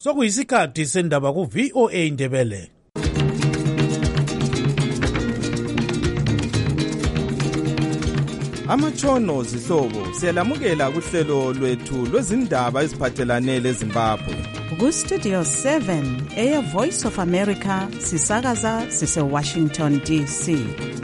Sokuyisikhathi sendaba ku VOA Ndebele. Amatshono zihlobo siyalamukela kuhlelo lwethu lwezindaba eziphathelane leZimbabwe. Ku Studio 7 Air Voice of America sisakaza sise Washington DC.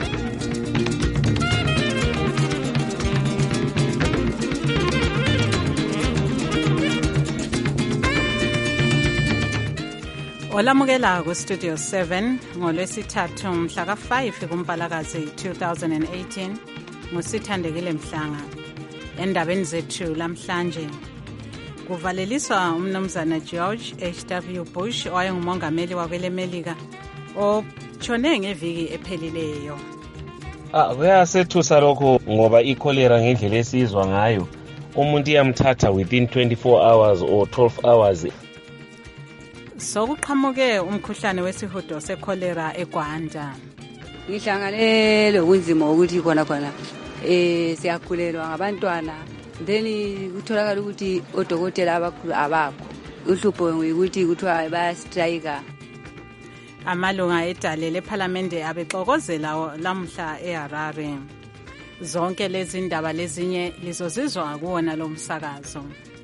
Olamukela ku Studio 7 ngolwesithathu mhla ka5 kuMpalakazi 2018 ngosithandekile Mhlanga. Endabeni zethu lamhlanje kuvaleliswa umnumzana George H.W. Bush owayengumongameli wakwelemelika otshone ngeviki ephelileyo. Kuyasethusa lokho ngoba ikholera ngendlela esizwa ngayo umuntu iyamthatha within 24 hours or 12 hours. Sokuqhamuke umkhuhlane wesihudo sekholera eGwanda. Ngihlangane lobunzima ukuthi khona siyakhulelwa ngabantwana then kutholakala ukuthi odokotela abakhulu abakho. Uhlupho ukuthi kuthiwa bayastrike. Amalunga edale leParliament abexokozela lamhla eHarare. Zonke lezi ndaba lezinye lizozizwa kuwona lo msakazo.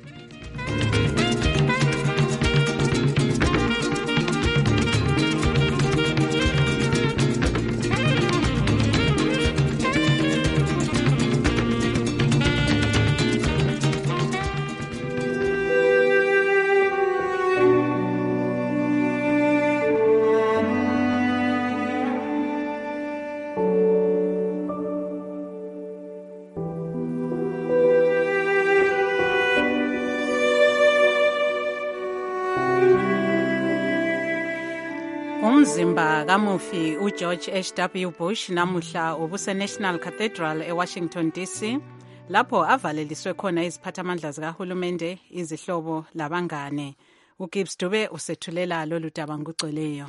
Umzimba kamufi uGeorge H.W. Bush namuhla ubuse-National Cathedral eWashington DC lapho avaleliswe khona iziphathamandla zikahulumende, izihlobo labangane. uGibbs Dube usethulela lolu daba ngokugcweleyo.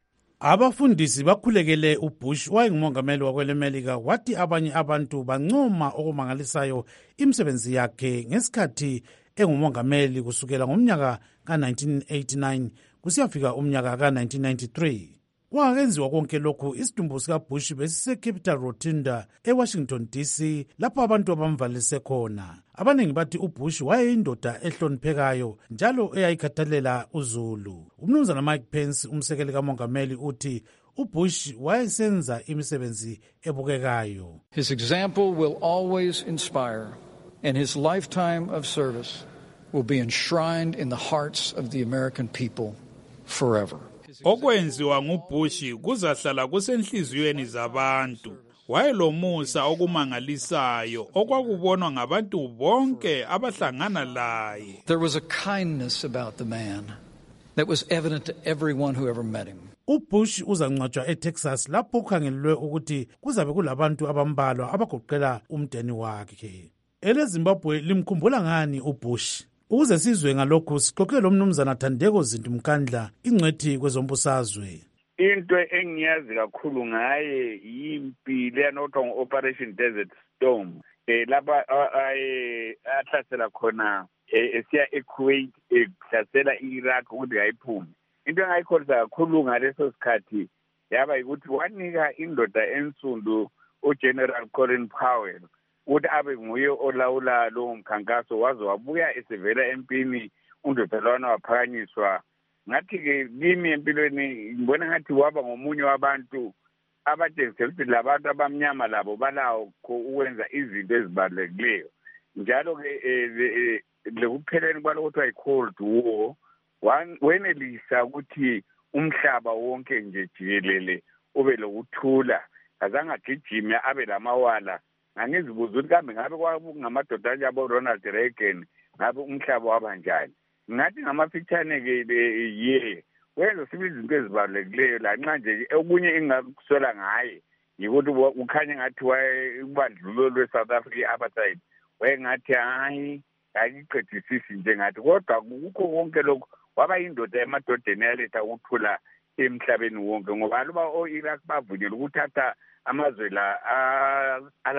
Abafundisi bakhulekele uBush owayengumongameli wakwelemelika wathi abanye abantu bancoma okumangalisayo imisebenzi yakhe ngesikhathi engumongameli kusukela ngomnyaka ka-1989 kusiyafika umnyaka ka-1993. Kwakenziwa konke lokhu isidumbu sikaBush besise-Capitol Rotunda eWashington DC lapho abantu abamvalise khona. Abaningi bathi uBush wayeyindoda ehloniphekayo njalo eyayikhathalela uZulu. Umnumzana Mike Pence umsekeli kamongameli uthi uBush wayesenza imisebenzi ebukekayo. His example will always inspire and his lifetime of service will be enshrined in the hearts of the American people forever. Okwenziwa nguBush kuzahlala kusenhliziyweni zabantu. Wayelomusa okumangalisayo okwakubonwa ngabantu bonke abahlangana laye. There was a kindness about the man that was evident to everyone who ever met him. uBush uzangcwatshwa eTexas lapho kukhangelelwe ukuthi kuzabe kulabantu abambalwa abagoqela umndeni wakhe. EleZimbabwe limkhumbula ngani uBush? Ukuze sizwe ngalokhu sixoxe lo mnumzana Thandeko Zinti Mkandla, ingcwethi kwezombusazwe. Into engiyazi kakhulu ngaye yimpi leyanothiwa ngo-Operation Desert Storm. Lapha ahlasela khona esiya eKuwait ehlasela i-Iraq ukuthi ayiphume. Into engayikholisa kakhulu ngaleso sikhathi yaba yikuthi wanika indoda ensundu uGeneral Colin Powell ukuthi abe nguye olawula lo mkhankaso waze wabuya esevela empini undodalwana waphakanyiswa. Ngathi-ke kimi empilweni ngibona ngathi waba ngomunye wabantu abatshengisela ukuthi labantu abamnyama labo balawo ukwenza izinto ezibalulekileyo. Njalo-ke lekupheleni kwalo kuthiwa yi-Cold War wenelisa ukuthi umhlaba wonke nje jikelele ube lokuthula, azange agijime abe lamawala. Angizibuza ukuthi kambe ngabe kwakungamadoda abo Ronald Reagan ngabe umhlaba wabanjani. Ngathi ngamafitshane-ke wenza sibe izinto ezibalulekileyo lanxa nje okunye engakuswela ngaye yikuthi ukhanye ngathi ubandlululo lwe-South Africa i-apartheid wayengathi hayi ayiqedisisi nje ngathi, kodwa kukho konke lokhu waba yindoda emadodeni yaletha ukuthula emhlabeni wonke ngoba aluba o-Iraq bavunyelwa ukuthatha amazwe la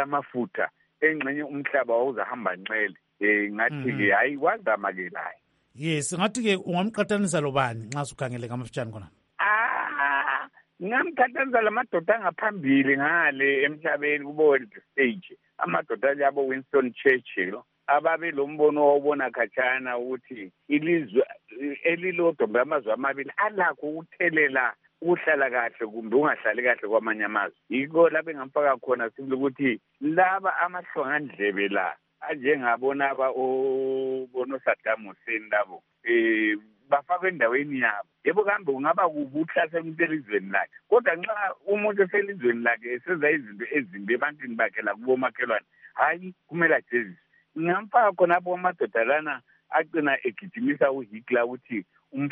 alamafutha engxenye umhlaba wawuzahamba nxele. Ngathi-ke hayi wazama-ke laye. Yes, ngathi-ke ungamqathanisa lobani nxa sukhangele ngamafitshane khona? Ngingamqathanisa lamadoda angaphambili ngale emhlabeni ku-world stage. Amadoda yabo Winston Churchill ababe lo mbono wawubona khatshana ukuthi ilizwe elilodwa amazwe amabili alakho ukuthelela ukuhlala kahle kumbe ungahlali kahle kwamanye amazwe. Yiko lapho engamfaka khona sibili ukuthi laba amahlongandlebe la anjengabona bono Saddam Hussein labo bafakwe endaweni yabo. Yebo kambe ungaba kubuhlasela umuntu elizweni lakhe. Kodwa nxa umuntu eselizweni lakhe esenza izinto ezimbi ebantwini bakhe la kubo makhelwane, hayi kumele ajeziswe. Ngamfaka khona apho amadoda lana agcina egijimisa uHitler ukuthi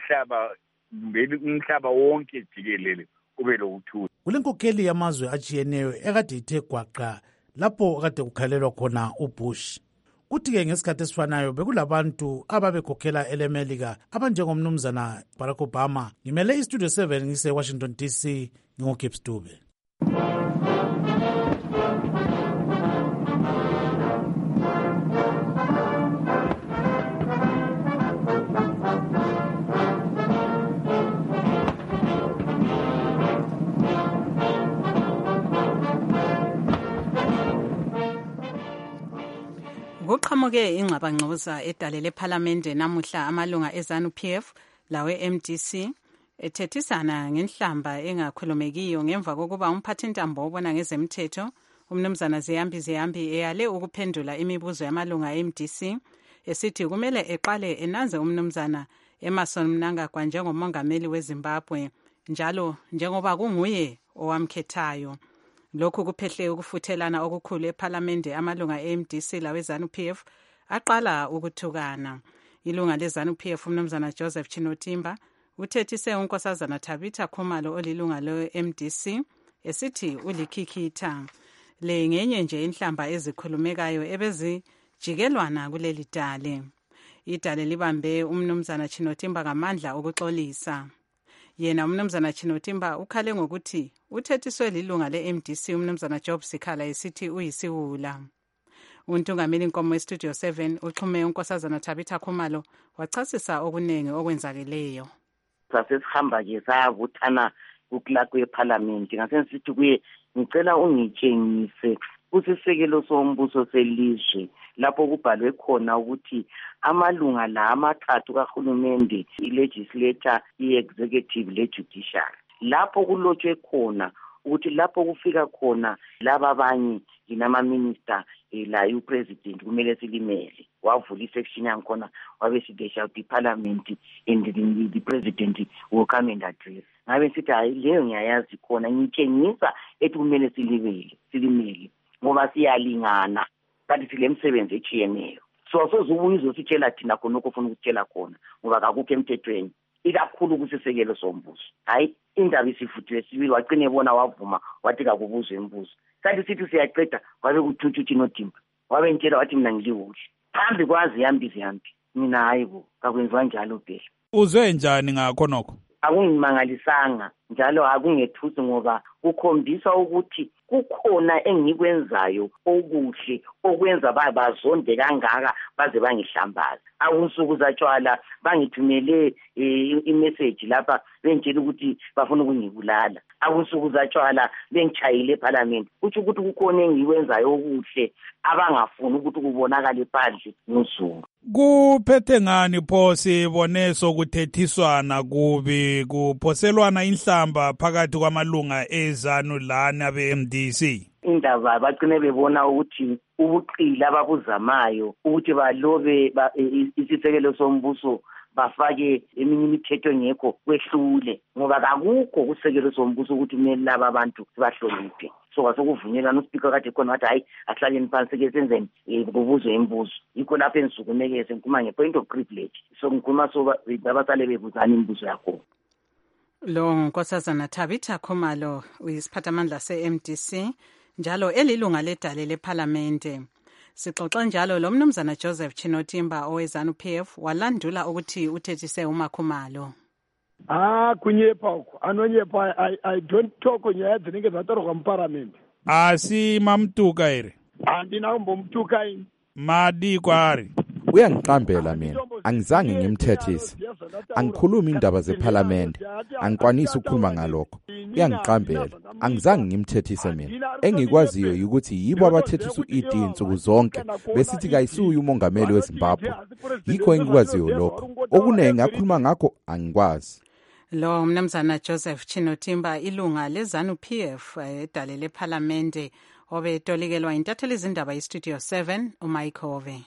umhlaba wonke jikelele kube lokuthula. Kulenkokheli yamazwe ajiyeneyo ekade ithe gwaqa lapho kade kukhalelwa khona uBush. Kuthi-ke ngesikhathi esifanayo bekulabantu ababekhokhela ele-America abanjengomnumzana Barack Obama. Ngimele iStudio 7 ngise-Washington DC, ngingoGibbs Dube. Kuqhamuke ingxabangxoza edalele ePhalamende namuhla amalunga eZANU-PF lawe MDC ethethisana ngenhlamba engakhulumekiyo ngemva kokuba umphathintambo obona ngezemthetho umnumzana Ziyambi eyale ukuphendula imibuzo yamalunga eMDC esithi kumele eqale enanze umnumzana Emmerson Mnangagwa njengomongameli weZimbabwe njalo njengoba kunguye owamkhethayo. Lokhu kuphehle ukufuthelana okukhulu ePhalamende amalunga eMDC lawe ZANU-PF aqala ukuthukana. Ilunga leZANU-PF umnumzana Joseph Chinotimba uthethise unkosazana Tabitha Khumalo olilunga le-MDC esithi ulikhikhitha. Le ngenye nje inhlamba ezikhulumekayo ebezijikelwana kuleli dale. Idale libambe umnumzana Chinotimba ngamandla ukuxolisa. Yena umnumzana Chinotimba ukhale ngokuthi uthethiswe lilunga le-MDC umnumzana Job Sikhala esithi uyisiwula. Untungameli inkomo eStudio 7 uxhume unkosazana Tabitha Khumalo wachasisa okunengi okwenzakeleyo. Sasihamba ke sabuthana kuklakwe eParliament ngasesithi kuye ngicela ungitshengise kusisekelo sombuso selizwe lapho kubhalwe khona ukuthi amalunga la amathathu kahulumende ilegislature, iexecutive lejudiciary lapho kulotshwe khona ukuthi lapho kufika khona laba abanye inama-minister la upresident kumele silimele. Wavula isection yankhona wabesithi shall the parliament and the president will come and address. Ngabe sithi hayi leyo ngiyayazi khona ngitshengisa ethi kumele silimele ngoba siyalingana kanti silemsebenzi echiyeneyo. So sozubuye uzositshela thina khona okufuna ukutshela khona ngoba akukho emthethweni ikakhulu kusisekelo sombuso. Hayi indaba isifuthiwe sibili wagcine ebona wavuma wathi kakubuzwe imbuzo. Kanti sithi siyaqeda wabe kuthuthu Chinotimba wabe ntshela wathi mina ngiliwuhle phambi kwazi yambi mina hayibo kakwenziwa njalo phela. Uzwe njani ngakho nokho? Akungimangalisanga njalo akungethusi ngoba kukhombisa ukuthi kukhona engikwenzayo okuhle okwenza bazonde kangaka baze bangihlambaza. Awusuku zatshwala bangithumele imessage lapha bentshela ukuthi bafuna ukungibulala. Awusuku zatshwala bengichayile eParliament. Kuthi ukuthi kukhona engikwenzayo okuhle abangafuni ukuthi kubonakale phandle ngosuku. Kuphethe ngani pho sibone sokuthethiswana kubi kuphoselwana inhlamba phakathi kwamalunga eZANU lana beMDC? Indaba bagcine bebona ukuthi ubuqili ababuzamayo ukuthi balobe isisekelo sombuso bafake eminye imithetho engekho kwehlule ngoba akukho kusekelo sombuso ukuthi kumele laba abantu sibahloniphe. So kwasokuvunyelana uSpeaker kade khona wathi hayi asihlaleni phansi ke senzeni kubuzwe imibuzo. Yikho lapho engisukumekeze ngikhuluma ngepoint of privilege. So ngikhuluma so abasale bebuzana imibuzo yakho. Lo nkosazana Tabitha Khumalo uyisiphathamandla se-MDC njalo elilunga ledale lePhalamende. Sixoxa njalo lo mnumzana Joseph Chinotimba oweZANU-PF walandula ukuthi uthethise uMakhumalo. Kunyepa anonyepa I don't talk nyaya dzinenge dzatorwa muParliament. Asi mamtuka ere? Andina kumbomtuka ini. Madi kwari. Uyangiqambela mina, angizange ngimthethise. Angikhulumi indaba zePhalamende, angikwanisi ukukhuluma ngalokho. Uyangiqambela, angizange ngimthethise mina. Engikwaziyo ukuthi yibo abathethisa u-ED insuku zonke besithi kayisuye umongameli weZimbabwe. Yikho engikwaziyo lokho. Okunenge ngakhuluma ngakho angikwazi. Lo mnumzana Joseph Chinotimba, ilunga leZANU-PF edale lePhalamende, obetolikelwa intatheli izindaba iStudio 7 uMayikhove.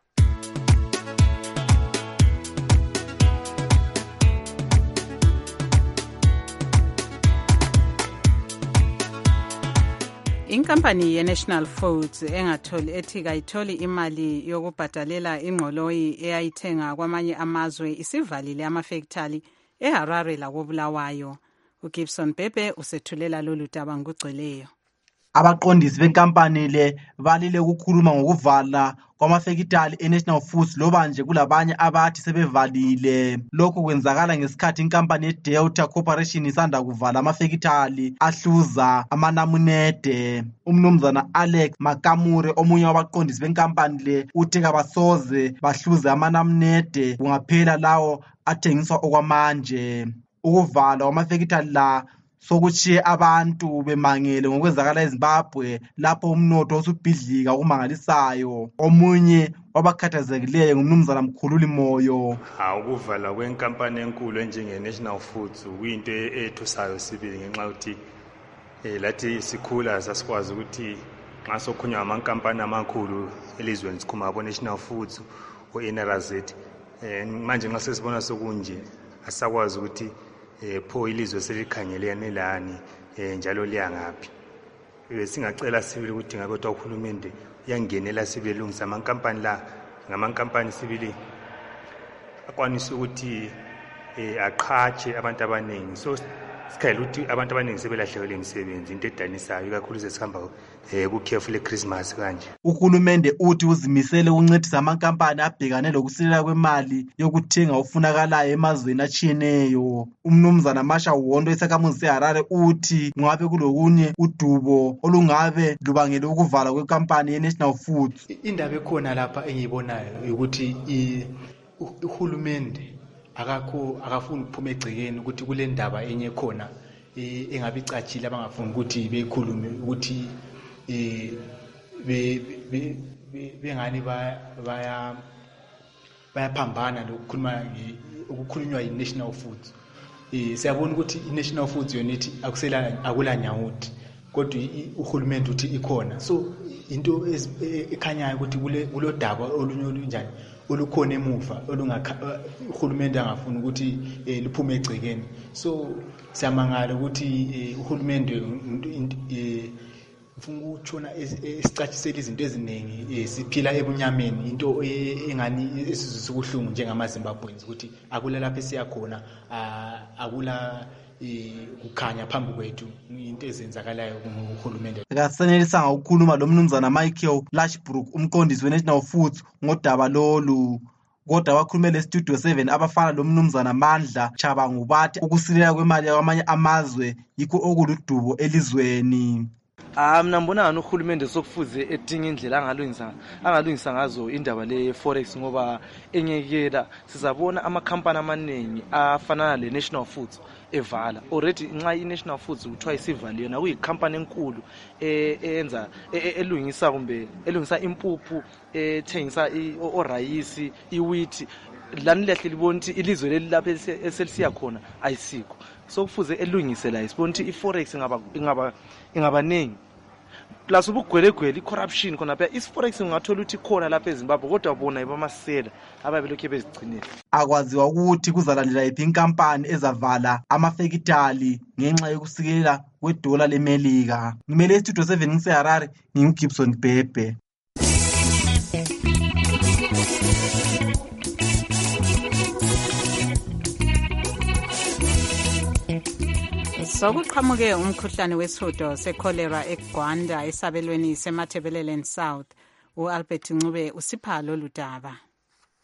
Inkampani ye-National Foods ethi kayitholi imali yokubhadalela ingqoloyi eyayithenga kwamanye amazwe isivalile amafektali eHarare lakoBulawayo. uGibson Bhebhe usethulela lolu daba ngugcweleyo. Abaqondisi benkampani le balile ukukhuluma ngokuvala kwamafekitali eNational Foods loba nje kulabanye abathi sebevalile. Lokho kwenzakala ngesikhathi inkampani yeDelta Corporation isanda kuvala amafekitali ahluza amanamunede. Umnumzana Alex Makamure, omunye wabaqondisi benkampani le, uthe kabasoze bahluze amanamunede kungaphela lawo athengiswa okwamanje. Ukuvala kwamafekitali la sokutshiye abantu bemangele ngokwenzakala eZimbabwe lapho umnotho usubhidlika okumangalisayo. Omunye wabakhathazekileyo ngumnumzana Mkhululi Moyo. Ukuvala kwenkampani enkulu njenge-National Foods kuyinto ethusayo sibili ngenxa yokuthi lathi sikhula sasikwazi ukuthi nxa sokhunywa amankampani amakhulu elizweni sikhuma abo-National Foods o-NRZ. Manje nxa sesibona sokunje asakwazi ukuthi pho ilizwe selikhangelene lani njalo liyangaphi. Singacela sibili ukuthi ngabe uhulumende uyangenela sibili lungisa amankampani la ngamankampani sibili akwanisa ukuthi aqhatshe abantu abaningi. So sikhayela ukuthi abantu abaningi sebelahlekelwe imisebenzi, into edanisayo ikakhulu sesihamba kukhefu leChristmas kanje. Uhulumende uthi uzimisele ukuncedisa amankampani abhekane lokusilela kwemali yokuthenga ofunakalayo emazweni atshiyeneyo. Umnumzana Masha Wondo esakhamuzi seHarare uthi ngabe kulokunye udubo olungabe lubangele ukuvala kwekampani yeNational Foods. Indaba ekhona lapha engiyibonayo ukuthi uhulumende akafuni ukuphuma egcekeni ukuthi kule ndaba enye khona engabe icatshile abangafuni ukuthi bekhulume ukuthi bengani bayaphambana ukukhulunywa yi-National Foods. Siyabona ukuthi i-National Foods yona ithi akula nyawuthi kodwa uhulumende uthi ikhona. So into ekhanyayo ukuthi kulo daba olunye olunjani olukhona emuva uhulumende angafuni ukuthi luphume egcekeni. So siyamangala ukuthi uhulumende ufuna ukutshona esicatshisela izinto eziningi, siphila ebunyameni, into engani esizwe sikuhlungu njengamaZimbabweans ukuthi akula lapha esiyakhona, akula kukhanya phambi kwethu into ezenzakalayo kuhulumende. Akasenelisanga ukukhuluma lo mnumzana Michael Lashbrook, umqondisi weNational Foods, ngodaba lolu. Kodwa wakhulumela eStudio 7 abafana lo mnumzana Mandla Chabangu bathi ukusilela kwemali yakwamanye amazwe yikho okuludubo elizweni. Mina ngibona uhulumende sokufuze edinga indlela angalungisa ngazo indaba le forex, ngoba engekela sizabona amakhampani amaningi afana le-National Foods evala already. Nxa i-National Foods kuthiwa isivali yona kuyikhampani enkulu elungisa impuphu, ethengisa orayisi, iwheat. Lani lehle libona ukuthi ilizwe leli lapha eselisiya khona ayisikho. So kufuze elungise la isibona ukuthi i-forex ingabaningi. Plus ubugwelegwele, i-corruption khona phela i-forex ungathola ukuthi khona lapha eZimbabwe kodwa bona ibamasela ababelokhu bezigcinile. Akwaziwa ukuthi kuzalandela iphi inkampani ezavala amafekitali ngenxa yokusikelela kwedola leMelika. Ngimele iStudio 7 ngiseHarare, nginguGibson Bhebhe. Sokuqhamuke umkhuhlane wesihudo secholera eGwanda esabelweni seMatabeleland South. uAlbert Ncube usipha lolu daba.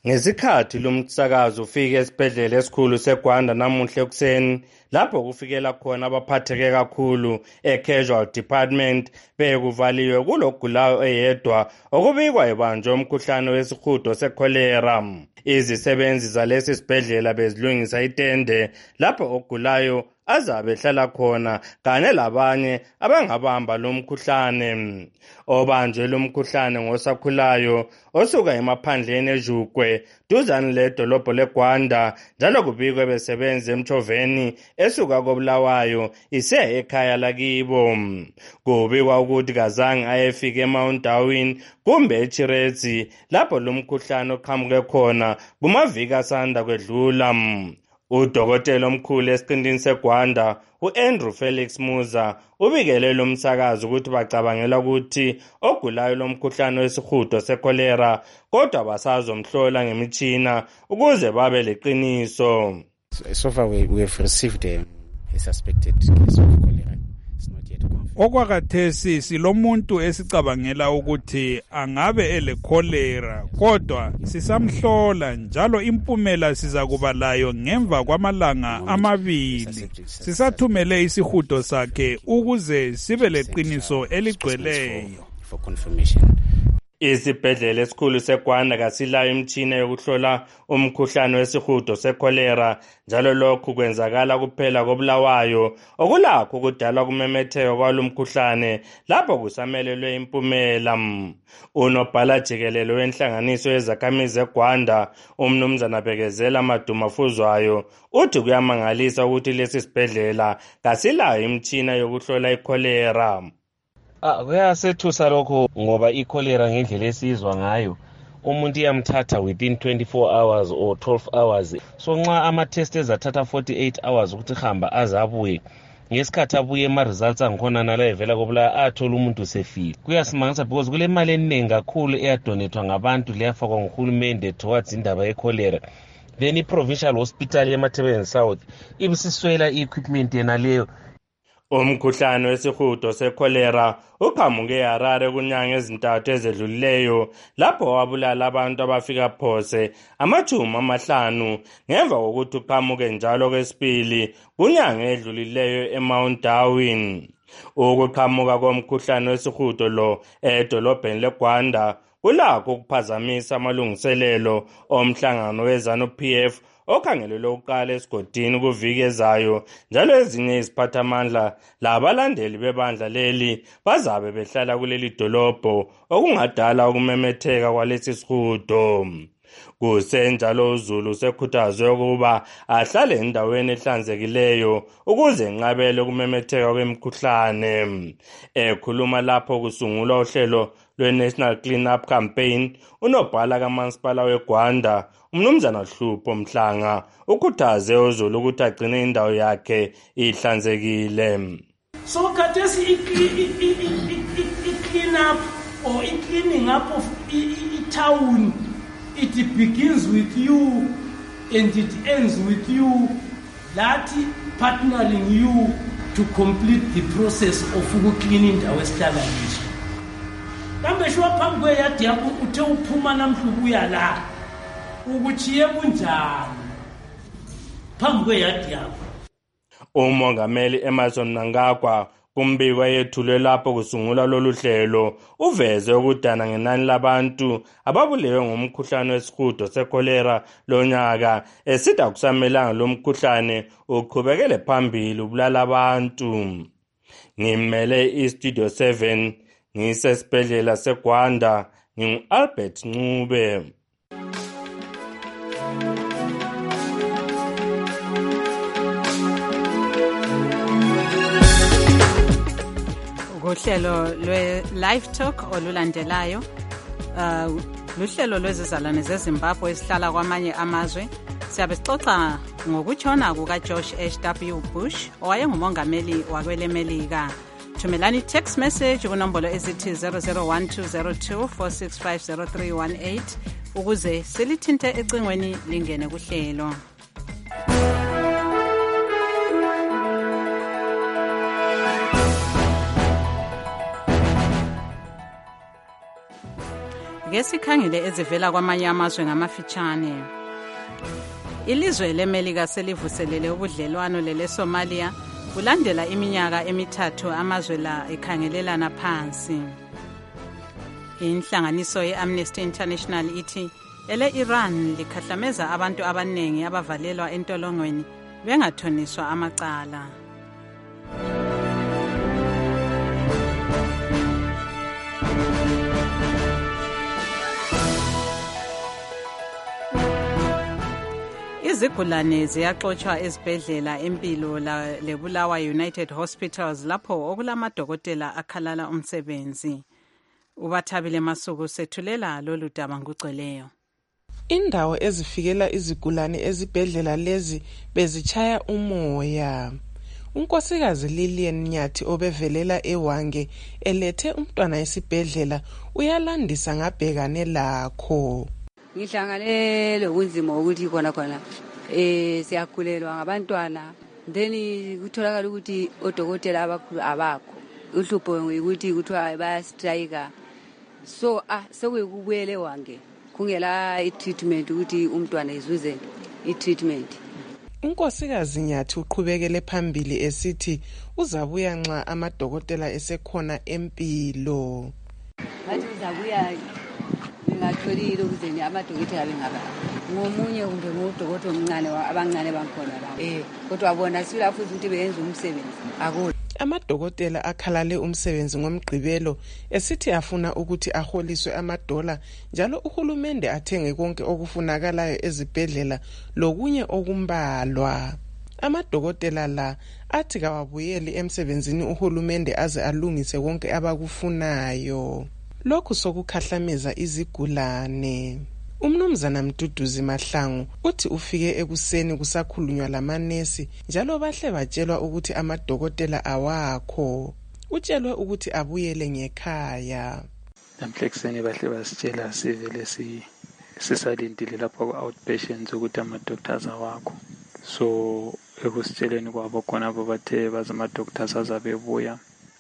Ngesikhathi lumsakazo ufike esibhedlela esikhulu seGwanda namuhla ekuseni lapho kufikela khona abaphatheke kakhulu e-casual department bekuvaliwe kulogulayo eyedwa okubikwa ebanjwe umkhuhlane wesihudo sekholera. Izisebenzi zalesi sibhedlela bezilungisa itende lapho ogulayo azabe ehlala khona kanye labanye abangabamba lo mkhuhlane. Obanjwe lo mkhuhlane ngosakhulayo osuka emaphandleni eJukwe duzane ledolobho leGwanda njalo kubikwe besebenzi emchoveni esuka koBulawayo isiya ekhaya lakibo. Kubikwa ukuthi kazange ayefika eMount Darwin kumbe eChiretsi lapho lo mkhuhlane oqhamuke khona kumaviki asanda kwedlula. Udokotela omkhulu esiqindini seGwanda uAndrew Felix Muza ubikele lo msakazo ukuthi bacabangela ukuthi ogulayo lo mkhuhlane wesihudo sekholera kodwa basazomhlola ngemitshina ukuze babe leqiniso. So far we have received a suspected case of cholera. It's not yet confirmed. Okwakathesi silomuntu esicabangela ukuthi angabe elekholera kodwa sisamhlola njalo impumela sizakuba layo ngemva kwamalanga amabili. Sisathumele isihudo sakhe ukuze sibe leqiniso eligcweleyo. For confirmation. Isibhedlela esikhulu seGwanda kasilayo imitshina yokuhlola umkhuhlane wesihudo sekholera njalo lokhu kwenzakala kuphela koBulawayo okulakho kudala kumemetheka kwalomkhuhlane lapho kusamelelwe impumela. Unobhala jikelele wenhlanganiso yezakhamizi eGwanda umnumzana Bekezela Madumafuzwayo uthi kuyamangalisa ukuthi lesi sibhedlela kasilayo imitshina yokuhlola ikholera. Kuyasethusa lokho ngoba ikholera ngendlela esizwa ngayo umuntu iyamthatha within 24 hours or 12 hours. So nxa ama-test ezathatha 48 hours ukuthi hamba azabuye ngesikhathi abuye ama-results angikhona nala evela koBulawayo athola umuntu sefile. Kuyasimangisa because kule mali eningi kakhulu eyadonethwa ngabantu leyafakwa nguhulumende towards indaba yekholera. Then i-provincial hospital yeMatabeleland South ibisiswela i-equipment yena leyo. Umkhuhlane wesihudo sekholera uqhamuke eHarare kunyanga ezintathu ezedlulileyo lapho wabulala abantu abafika phose 50 ngemva kokuthi uqhamuke njalo kwesibili kunyanga edlulileyo eMount Darwin. Ukuqhamuka komkhuhlane wesihudo lo edolobheni leGwanda kulakho ukuphazamisa amalungiselelo omhlangano weZANU-PF okhangelelwe ukuqala esigodini kuviki ezayo njalo ezinye iziphathamandla labalandeli bebandla leli bazabe behlala kuleli dolobho okungadala ukumemetheka kwalesi sihudo. Kusenjalo uZulu usekhuthazwe ukuba ahlale endaweni ehlanzekileyo ukuze enqabele ukumemetheka kwemikhuhlane. Ekhuluma lapho kusungulwa uhlelo lwe-National Clean Up Campaign unobhala kamasipala weGwanda umnumzana Hlupho Mhlanga ukhuthaze uZulu ukuthi agcine indawo yakhe ihlanzekile. So khathesi i-clean up or i-cleaning up of i-town, it begins with you and it ends with you, that partnering you to complete the process of ukuclean indawo esihlala kizo. Kambe shwa phambi kweyadi yakho uthe uphuma namhla ubuya la ukuchiye kunjani phambi kweyadi yakho. Umongameli Emerson Mnangagwa kumbiko yethulwe lapho kusungula lolu hlelo uveze ukudana ngenani labantu ababulewe ngomkhuhlane wesihudo sekholera lonyaka esida kusamelanga lo mkhuhlane uqhubekele phambili ubulala abantu. Ngimele iStudio 7 ngisesibhedlela seGwanda ngingu-Albert Ncube. Uhlelo lwe-Live Talk olulandelayo luhlelo lwezizalwane zeZimbabwe esihlala kwamanye amazwe. Siyabe sixoxa ngokutshona kukaGeorge H.W. Bush owayengumongameli wakwele Melika. Thumelani text message kunombolo ezithi 0012024650318 ukuze silithinte ecingweni lingene kuhlelo. ke sikhangele ezivela kwamanye amazwe ngamafitshane. Ilizwe leMelika selivuselele ubudlelwano leleSomalia kulandela iminyaka emithathu amazwe la ekhangelelana phansi. Inhlanganiso ye-Amnesty International ithi ele-Iran likhahlameza abantu abaningi abavalelwa entolongweni bengathoniswa amacala. Izigulane ziyaxotshwa ezibhedlela empilo leBulawa United Hospitals lapho okulamadokotela akhalala umsebenzi. Ubathabile Masuku sethulela lolu daba ngugcweleyo. Indawo ezifikela izigulane ezibhedlela lezi bezichaya umoya. Unkosikazi Lilian Nyathi obevelela eWange elethe umntwana esibhedlela uyalandisa ngabhekane lakho. Ngihlangane lokunzima ukuthi khona siyakhulelwa ngabantwana then kutholakala ukuthi odokotela abakhulu abakho. Uhlupho ukuthi kuthiwa bayastrike. So sekuyikubuyele Wange kungela i-treatment ukuthi umntwana izuze i-treatment. Unkosikazi Nyathi uqhubekele phambili esithi uzabuya nxa amadokotela esekhona empilo. Bathi uzabuya ngingatholile ukuze amadokotela bengaba ngomunye kumbe ngudokotela omncane abancane bakhona la. Kodwa bona sila futhi ukuthi beyenza umsebenzi akho. Amadokotela akhalale umsebenzi ngomgqibelo esithi afuna ukuthi aholiswe amadola njalo uhulumende athenge konke okufunakalayo ezibhedlela lokunye okumbalwa. Amadokotela la athi kawabuyeli emsebenzini uhulumende aze alungise konke abakufunayo. Lokhu sokukhahlameza izigulane. Umnumzana Mduduzi Mahlangu uthi ufike ekuseni kusakhulunywa lamanesi njalo bahle batshelwa ukuthi amadokotela awakho. Utshelwe ukuthi abuyele ngekhaya. Namhlekuseni bahle basitshela sivele sisalindile lapho ku-outpatients ukuthi ama-doctors awakho. So ekusitsheleni kwabo khona abo bathe baze ama-doctors azabebuya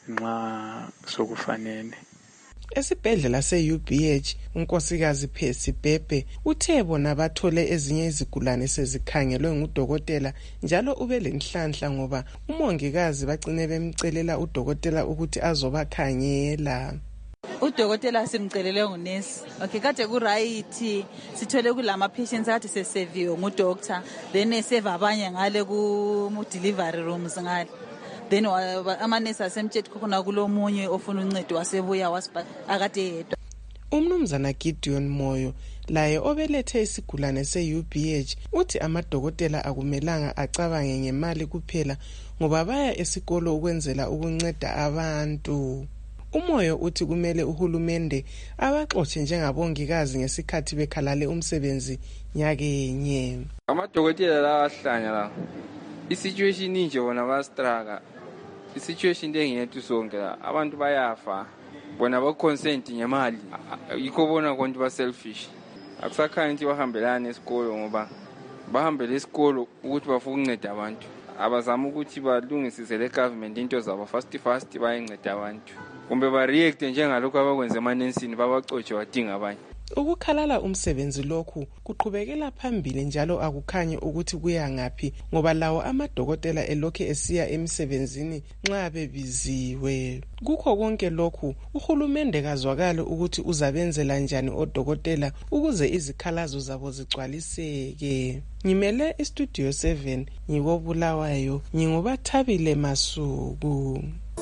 nxa sokufanele. Esibhedlela se-UBH unkosikazi Phesi Bhebhe uthe bona bathole ezinye izigulane sezikhangelwe ngudokotela njalo ube lenhlanhla ngoba umongikazi bacine bemcelela udokotela ukuthi azobakhangela. Udokotela simcelele ngunesi. Okay, kade ku right sithole kulama patients athi seseviwe ngudoctor then eseva abanye ngale ku delivery rooms ngale. Then amanesi asemthetho khona kulomunye ofuna uncedo wasebuya akade yedwa. Umnumzana Gideon Moyo laye obelethe isigulane se-UBH uthi amadokotela akumelanga acabange ngemali kuphela ngoba baya esikolo ukwenzela ukunceda abantu. Umoyo uthi kumele uhulumende abaxotshe njengabongikazi ngesikhathi bekhalale umsebenzi nyakenye. Amadokotela la ahlanya la i-situation inje bona bastruggle. I-situation lengiyethu sonke la abantu bayafa bona ba-consent ngemali yikho bona konke ba-selfish. Akusakhanya ukuthi bahambelane esikolo ngoba bahambele esikolo ukuthi bafuna ukunceda abantu. Abazama ukuthi balungisise le government into zabo fast bayenceda abantu. Kumbe ba-react njengalokho abakwenza emanensini babacotshe wadinga abanye. Ukukhalala umsebenzi lokhu kuqhubekela phambili njalo akukhanye ukuthi kuya ngaphi ngoba lawo amadokotela elokhe esiya emsebenzini nxa bebiziwe. Kukho konke lokhu uhulumende kazwakala ukuthi uzabenzela njani odokotela ukuze izikhalazo zabo zigcwaliseke. Ngimele istudio 7 ngikobulawayo ngingubathabile Masuku.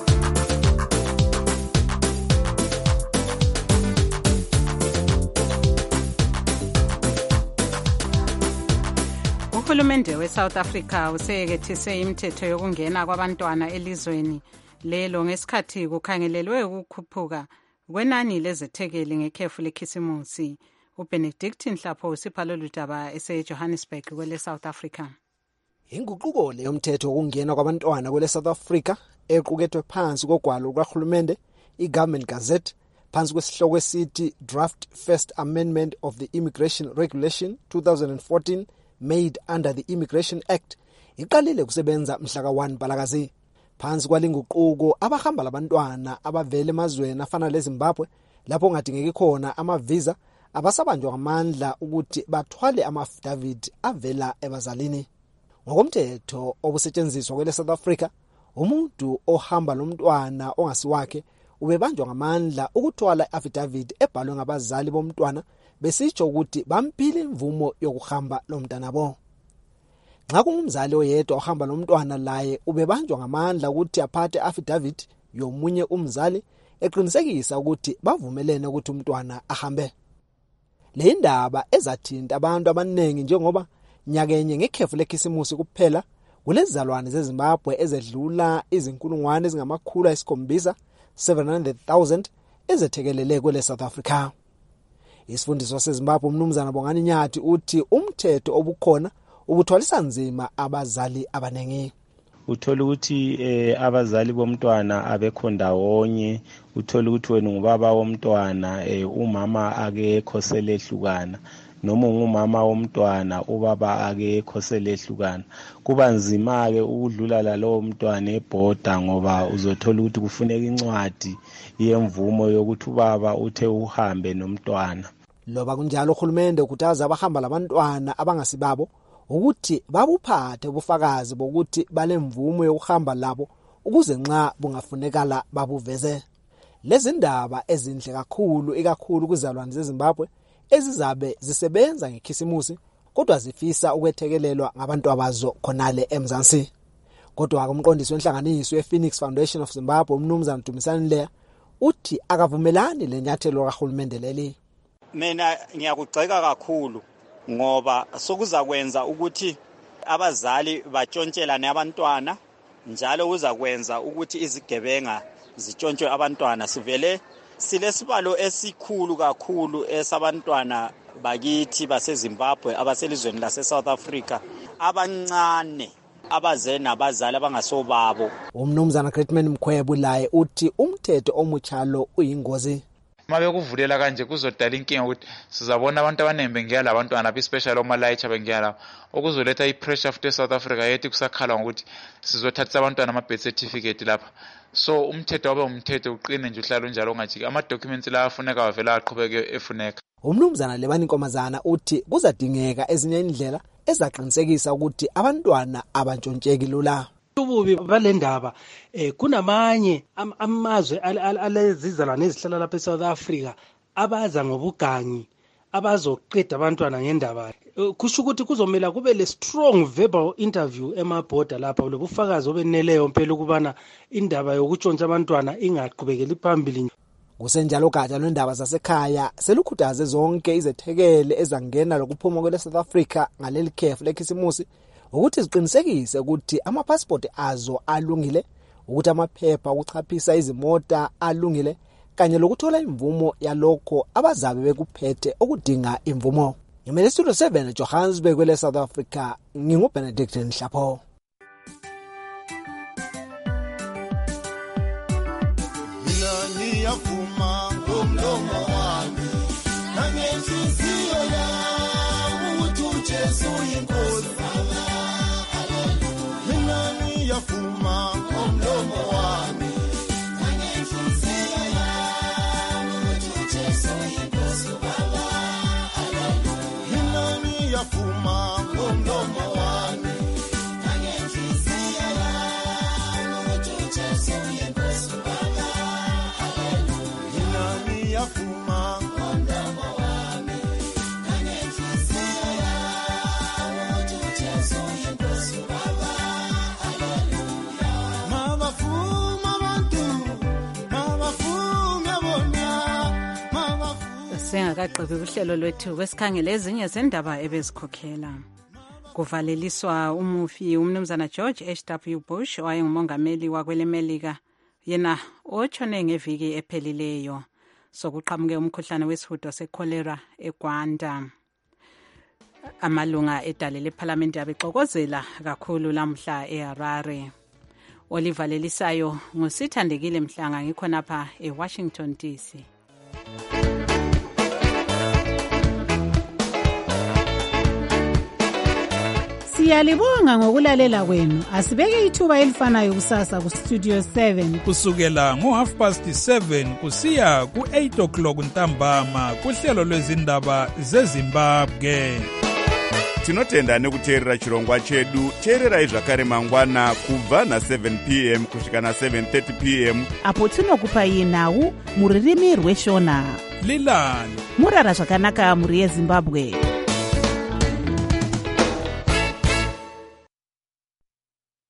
Uhulumende weSouth Africa useyekethise imithetho yokungena kwabantwana elizweni lelo ngesikhathi kukhangelelwe ukukhuphuka kwenani lezethekeli ngekhefu lekhisimusi. uBenedict Nhlapho usipha lolu daba eseJohannesburg kwele South Africa. Inguquko leyomthetho wokungena kwabantwana kwele South Africa equkethwe phansi kogwalo lukahulumende iGovernment Gazette phansi kwesihloko esithi Draft First Amendment of the Immigration Regulation 2014 made under the Immigration Act iqalile kusebenza mhla ka-1 Mpalakazi. Phansi kwalinguquko abahamba labantwana abavele emazweni afana leZimbabwe lapho kungadingeki khona amavisa abasabanjwa ngamandla ukuthi bathwale ama-affidavit avela ebazalini. Ngokomthetho obusetshenziswa kwele South Africa, umuntu ohamba lomntwana ongasiwakhe ubebanjwa ngamandla ukuthwala i-affidavit ebhalwe ngabazali bomntwana besitsho ukuthi bampile imvumo yokuhamba lomntana bo. Nxa kungumzali oyedwa ohamba lomntwana laye ubebanjwa ngamandla ukuthi aphathe affidavit yomunye umzali eqinisekisa ukuthi bavumelene ukuthi umntwana ahambe. Le ndaba ezathinta abantu abaningi njengoba nyakenye ngekhefu lekhisimusi kuphela kulezizalwane zeZimbabwe ezedlula izinkulungwane ezingama-700,000 ezethekelele kwele South Africa. Isifundiso seZimbabwe umnumzana Bongani Nyathi uthi umthetho obukhona ubuthwalisa nzima abazali abanengi. Uthola ukuthi abazali bomntwana abekho ndawonye, uthola ukuthi wena ngubaba womntwana umama akekho selehlukana, noma ngumama womntwana ubaba akekho selehlukana. Kuba nzima ke ukudlula lalowo mntwana ebhoda ngoba uzothola ukuthi kufuneka incwadi yemvumo yokuthi ubaba uthe uhambe nomntwana. Loba kunjalo uhulumende ukhuthaza abahamba labantwana abangasibabo ukuthi babuphathe ubufakazi bokuthi balemvumo yokuhamba labo ukuze nxa bungafunekala babuveze. Lezi ndaba ezinhle kakhulu ikakhulu kwizalwane zeZimbabwe ezizabe zisebenza ngekhisimusi kodwa zifisa ukwethekelelwa ngabantu abazo khonale eMzansi. Kodwa umqondisi wenhlanganiso yePhoenix Foundation of Zimbabwe umnumzana Dumisani Leya uthi akavumelani lenyathelo kahulumende leli. Mina ngiyakugxeka kakhulu ngoba sokuza kwenza ukuthi abazali batshontshelane abantwana, njalo kuza kwenza ukuthi izigebenga zitshontshwe abantwana. Sivele silesibalo esikhulu kakhulu esabantwana bakithi baseZimbabwe abaselizweni lase-South Africa abancane abaze nabazali abangasobabo. Umnumzana Greatman Mkhwebo laye uthi umthetho omutshalo uyingozi. Mabekuvulela kanje kuzodala inkinga ukuthi sizabona abantu abanembe bengiyala abantwana especially omalayicha bengiyala okuzoletha ipressure futhi eSouth Africa yethi kusakhala ngokuthi sizothatha abantwana ama-birth certificate lapha. So umthetho wabe umthetho uqine nje uhlala unjalo ungajiki, ama-documents la afuneka avela aqhubeke efuneka. Umnumzana Lebani Nkomazana uthi kuzadingeka ezinye indlela ezaqinisekisa ukuthi abantwana abantshontsheki lula. Ububi balendaba kunamanye amazwe alezizalwane ezihlala lapha eSouth Africa abaza ngobugangi abazoqeda abantwana ngendaba. Kusho ukuthi kuzomela kube le strong verbal interview emabhoda lapha lobufakazi obeneleyo impela ukubana indaba yokutshontsha abantwana ingaqhubekeli phambili. Kusenjalo gatsha lwendaba zasekhaya selukhuthaze zonke izethekele ezangena lokuphuma kwele South Africa ngaleli khefu lekhisimusi ukuthi ziqinisekise ukuthi ama-passport azo alungile, ukuthi amaphepha okuchaphisa izimota alungile, kanye lokuthola imvumo yalokho abazabe bekuphethe okudinga imvumo. Ngimele Studio 7 Johannesburg kwele South Africa, nginguBenedict Nhlapho. Mina ngiyavuma ngomlomo wami nangenhliziyo yami ukuthi uJesu uyinkosi. Ngiyavuma ngomlomo wami nangenhliziyo yami ukuthi uJesu uyinkosi Baba. Mina ngiyavuma ngomlomo wami nangenhliziyo yami ukuthi uJesu uyinkosi Baba. Mina ngiyavuma ngomlomo wami nangenhliziyo yami ukuthi uJesu uyinkosi Baba. Sengakaqebi uhlelo lwethu kwesikhangele ezinye zendaba ebezikhokhela. Kuvaleliswa umufi umnumzana George H.W. Bush owayengumongameli wakwele Melika, yena otshone ngeviki ephelileyo. Sokuqhamuke umkhuhlane wesihudo secholera eGwanda. Amalunga edale leParliament abexokozela kakhulu lamhla eHarare. Olivalelisayo ngusithandekile Mhlanga ngikhonapha eWashington DC. Siyalibonga ngokulalela kwenu. Asibeke ithuba elifanayo kusasa ku Studio 7 kusukela ngo7:30 kusiya ku8 o'clock ntambama kuhlelo lwezindaba zeZimbabwe. Tinotenda nekuteerera chirongwa chedu. Teererai zvakare mangwana kubva na7 p.m. kusvika na7:30 p.m. apo tinokupai nhau muririmi rweshona. Lilani murara zvakanaka muri yeZimbabwe.